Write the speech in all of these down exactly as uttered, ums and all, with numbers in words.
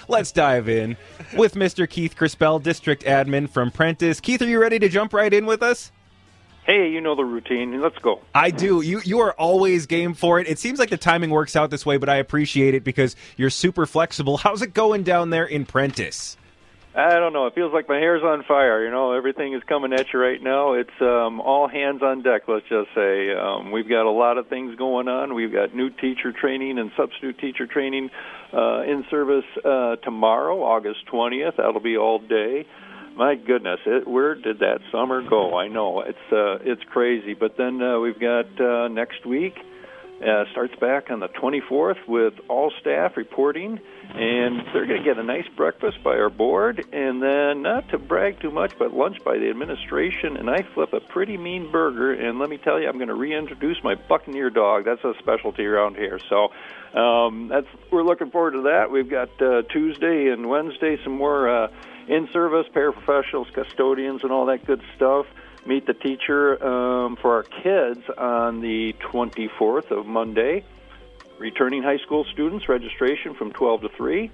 let's dive in with Mister Keith Crispell, District Admin from Prentice. Keith, are you ready to jump right in with us? Hey, you know the routine. Let's go. I do. You you are always game for it. It seems like the timing works out this way, but I appreciate it because you're super flexible. How's it going down there in Prentice? I don't know. It feels like my hair's on fire. You know, everything is coming at you right now. It's um, all hands on deck, let's just say. Um, we've got a lot of things going on. We've got new teacher training and substitute teacher training uh, in service uh, tomorrow, August twentieth. That'll be all day. My goodness, it, where did that summer go? I know, it's uh, it's crazy. But then uh, we've got uh, next week, uh, starts back on the twenty-fourth with all staff reporting. And they're going to get a nice breakfast by our board, and then, not to brag too much, but lunch by the administration, and I flip a pretty mean burger, and let me tell you, I'm going to reintroduce my Buccaneer dog. That's a specialty around here. So um, that's we're looking forward to that. We've got uh, Tuesday and Wednesday some more uh, in-service, paraprofessionals, custodians, and all that good stuff. Meet the teacher um, for our kids on the twenty-fourth of Monday. Returning high school students, registration from twelve to three.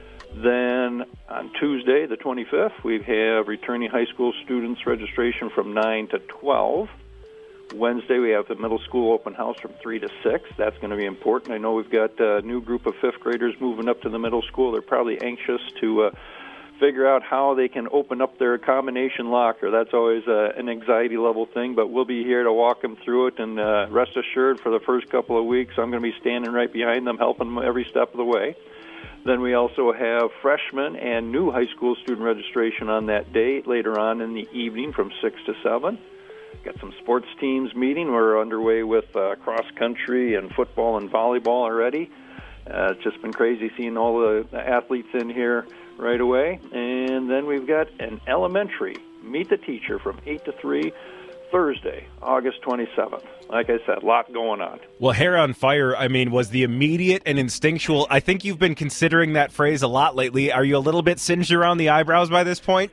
Then on Tuesday, the twenty-fifth, we have returning high school students registration from nine to twelve. Wednesday, we have the middle school open house from three to six. That's going to be important. I know we've got a new group of fifth graders moving up to the middle school. They're probably anxious to uh, figure out how they can open up their combination locker. That's always uh, an anxiety level thing, but we'll be here to walk them through it, and uh, rest assured for the first couple of weeks I'm going to be standing right behind them, helping them every step of the way. Then we also have freshmen and new high school student registration on that day later on in the evening from six to seven. Got some sports teams meeting. We're underway with uh, cross country and football and volleyball already. Uh, it's just been crazy seeing all the athletes in here right away. And then we've got an elementary meet the teacher from eight to three Thursday, August twenty-seventh. Like I said, a lot going on. Well, hair on fire, I mean, was the immediate and instinctual. I think you've been considering that phrase a lot lately. Are you a little bit singed around the eyebrows by this point?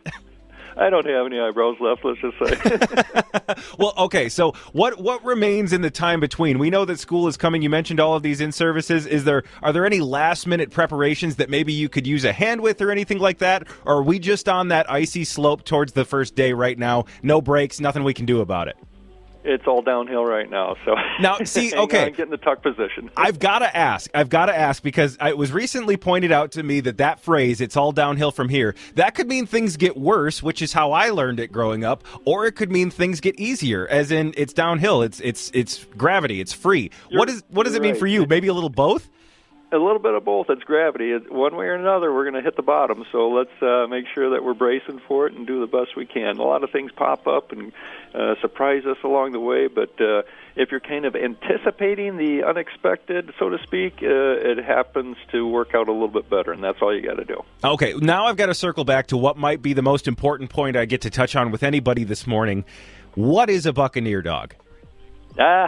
I don't have any eyebrows left, let's just say. Well, okay, so what what remains in the time between? We know that school is coming. You mentioned all of these in-services. Is there Are there any last-minute preparations that maybe you could use a hand with or anything like that? Or are we just on that icy slope towards the first day right now? No breaks, nothing we can do about it? It's all downhill right now. So now, see, okay, get in the tuck position. I've got to ask. I've got to ask because it was recently pointed out to me that that phrase, "it's all downhill from here," that could mean things get worse, which is how I learned it growing up, or it could mean things get easier, as in it's downhill. It's it's it's gravity. It's free. You're, what is what does it mean right. for you? Maybe a little both. A little bit of both. It's gravity. One way or another, we're going to hit the bottom. So let's uh, make sure that we're bracing for it and do the best we can. A lot of things pop up and uh, surprise us along the way, but uh, if you're kind of anticipating the unexpected, so to speak, uh, it happens to work out a little bit better, and that's all you got to do. Okay, now I've got to circle back to what might be the most important point I get to touch on with anybody this morning. What is a Buccaneer dog? Ah,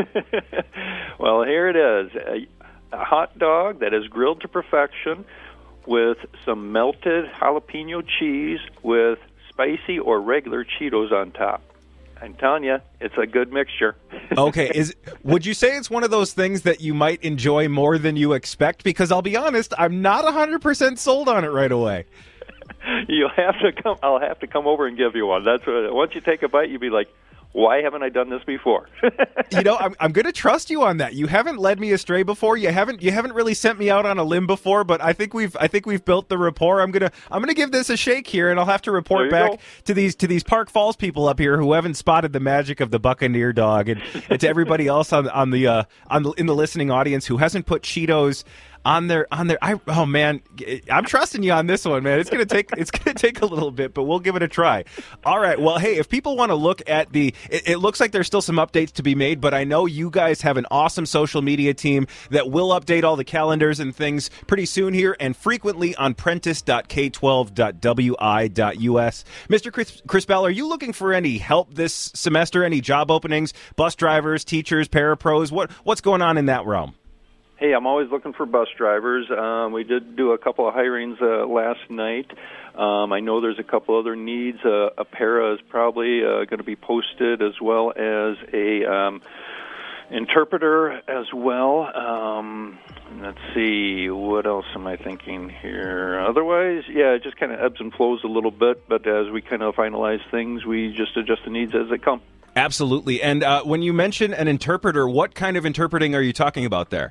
well, here it is. Uh, A hot dog that is grilled to perfection with some melted jalapeno cheese with spicy or regular Cheetos on top. I'm telling you, it's a good mixture. Okay, is would you say it's one of those things that you might enjoy more than you expect? Because I'll be honest, I'm not one hundred percent sold on it right away. You'll have to come. I'll have to come over and give you one. That's what, once you take a bite, you'll be like, why haven't I done this before? You know, I'm I'm going to trust you on that. You haven't led me astray before. You haven't you haven't really sent me out on a limb before, but I think we've I think we've built the rapport. I'm going to I'm going to give this a shake here, and I'll have to report back go. to these to these Park Falls people up here who haven't spotted the magic of the Buccaneer dog, and, and to everybody else on on the uh, on the, in the listening audience who hasn't put Cheetos on their on their I oh man, I'm trusting you on this one, man. It's gonna take it's gonna take a little bit, but we'll give it a try. All right. Well, hey, if people want to look at the, it, it looks like there's still some updates to be made, but I know you guys have an awesome social media team that will update all the calendars and things pretty soon here, and frequently on prentice dot k twelve dot w i dot u s. Mister Chris, Chris Bell, are you looking for any help this semester? Any job openings? Bus drivers, teachers, parapros? What what's going on in that realm? Hey, I'm always looking for bus drivers. Um, we did do a couple of hirings uh, last night. Um, I know there's a couple other needs. Uh, a para is probably uh, going to be posted, as well as a um, interpreter as well. Um, let's see, what else am I thinking here? Otherwise, yeah, it just kind of ebbs and flows a little bit, but as we kind of finalize things, we just adjust the needs as they come. Absolutely. And uh, when you mention an interpreter, what kind of interpreting are you talking about there?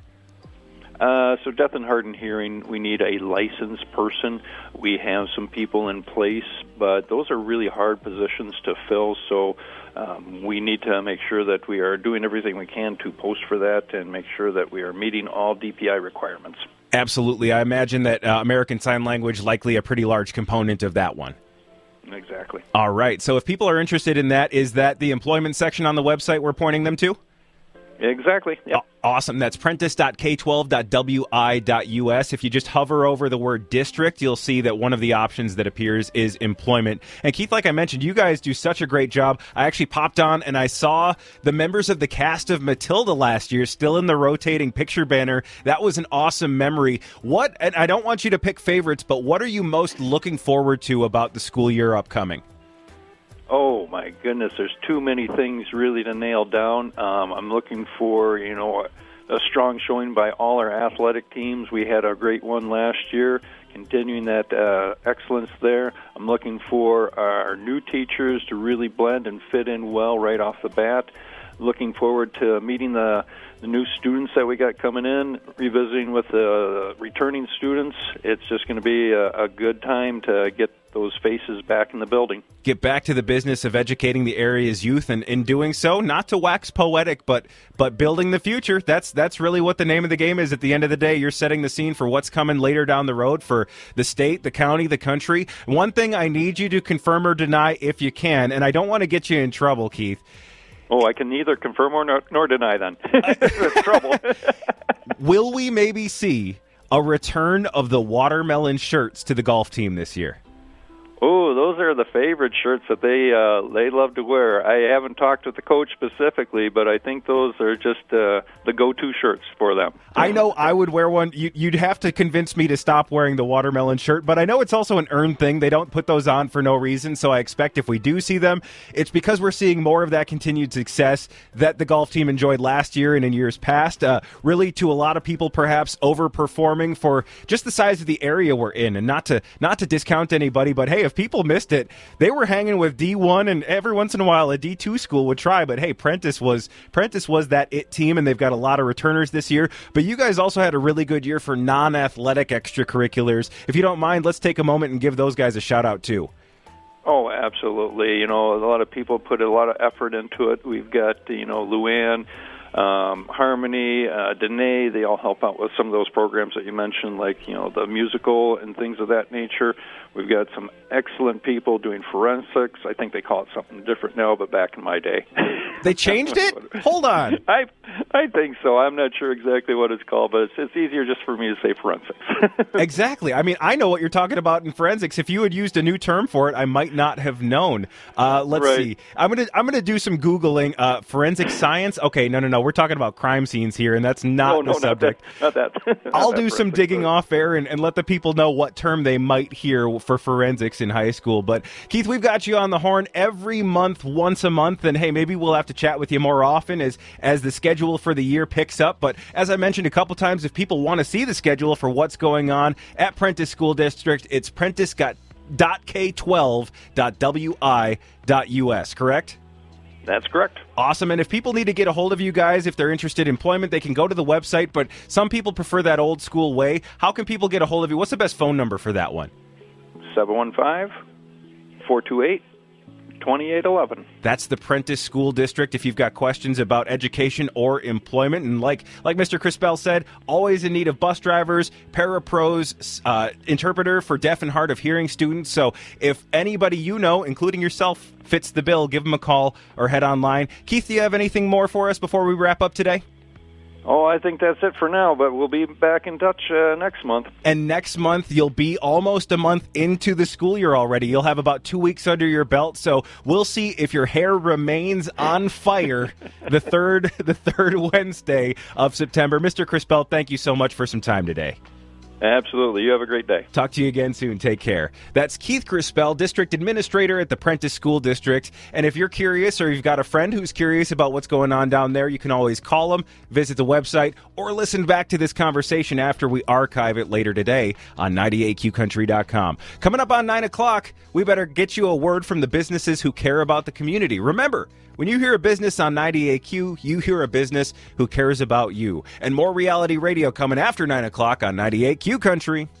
Uh, so deaf and hard of hearing, we need a licensed person. We have some people in place, but those are really hard positions to fill, so um, we need to make sure that we are doing everything we can to post for that and make sure that we are meeting all D P I requirements. Absolutely. I imagine that uh, American Sign Language likely a pretty large component of that one. Exactly. All right. So if people are interested in that, is that the employment section on the website we're pointing them to? Exactly. Yep. Awesome. That's prentice dot k twelve dot w i dot u s. If you just hover over the word district, you'll see that one of the options that appears is employment. And Keith, like I mentioned, you guys do such a great job. I actually popped on and I saw the members of the cast of Matilda last year still in the rotating picture banner. That was an awesome memory. What, and I don't want you to pick favorites, but what are you most looking forward to about the school year upcoming? Oh, my goodness, there's too many things really to nail down. Um, I'm looking for, you know, a, a strong showing by all our athletic teams. We had a great one last year, continuing that uh, excellence there. I'm looking for our new teachers to really blend and fit in well right off the bat. Looking forward to meeting the, the new students that we got coming in, revisiting with the returning students. It's just going to be a, a good time to get those faces back in the building. Get back to the business of educating the area's youth, and in doing so, not to wax poetic, but but building the future. That's that's really what the name of the game is. At the end of the day, you're setting the scene for what's coming later down the road for the state, the county, the country. One thing I need you to confirm or deny if you can, and I don't want to get you in trouble, Keith. Oh, I can neither confirm or nor, nor deny then. That's trouble. Will we maybe see a return of the watermelon shirts to the golf team this year? Oh, those are the favorite shirts that they uh, they love to wear. I haven't talked with the coach specifically, but I think those are just uh, the go-to shirts for them. I know I would wear one. You, you'd have to convince me to stop wearing the watermelon shirt, but I know it's also an earned thing. They don't put those on for no reason, so I expect if we do see them, it's because we're seeing more of that continued success that the golf team enjoyed last year and in years past. Uh, really, to a lot of people, perhaps overperforming for just the size of the area we're in, and not to not to discount anybody, but hey, if people missed it, they were hanging with D one, and every once in a while a D two school would try, but hey, Prentice was Prentice was that it team, and they've got a lot of returners this year. But you guys also had a really good year for non-athletic extracurriculars. If you don't mind, let's take a moment and give those guys a shout out too. Oh, absolutely. You know, a lot of people put a lot of effort into it. We've got, you know, Luann, Um, Harmony, uh, Danae, they all help out with some of those programs that you mentioned, like, you know, the musical and things of that nature. We've got some excellent people doing forensics. I think they call it something different now, but back in my day. They changed it? Hold on. I I think so. I'm not sure exactly what it's called, but it's, it's easier just for me to say forensics. Exactly. I mean, I know what you're talking about in forensics. If you had used a new term for it, I might not have known. Uh, let's right. see. I'm gonna I'm gonna do some Googling. Uh, forensic science? Okay, no, no, no. We're talking about crime scenes here, and that's not oh, the no, subject. Not that. Not that. I'll not do that some forensic, digging but... off air and, and let the people know what term they might hear for forensics in high school. But, Keith, we've got you on the horn every month, once a month, and, hey, maybe we'll have to chat with you more often as, as the schedule for the year picks up. But as I mentioned a couple times, if people want to see the schedule for what's going on at Prentice School District, it's prentice dot k twelve dot w i dot u s, correct? That's correct. Awesome. And if people need to get a hold of you guys, if they're interested in employment, they can go to the website, but some people prefer that old school way. How can people get a hold of you? What's the best phone number for that one? seven one five, four two eight, two eight one one. That's the Prentice School District. If you've got questions about education or employment, and like like Mister Crispell said, always in need of bus drivers, parapros, uh, interpreter for deaf and hard of hearing students. So if anybody you know, including yourself, fits the bill, give them a call or head online. Keith, do you have anything more for us before we wrap up today? Oh, I think that's it for now, but we'll be back in touch uh, next month. And next month, you'll be almost a month into the school year already. You'll have about two weeks under your belt, so we'll see if your hair remains on fire the third the third Wednesday of September. Mister Crispell, thank you so much for some time today. Absolutely. You have a great day. Talk to you again soon. Take care. That's Keith Crispell, District Administrator at the Prentice School District. And if you're curious or you've got a friend who's curious about what's going on down there, you can always call them, visit the website, or listen back to this conversation after we archive it later today on ninety-eight Q country dot com. Coming up on nine o'clock, we better get you a word from the businesses who care about the community. Remember, when you hear a business on ninety-eight Q, you hear a business who cares about you. And more reality radio coming after nine o'clock on ninety-eight Q Country.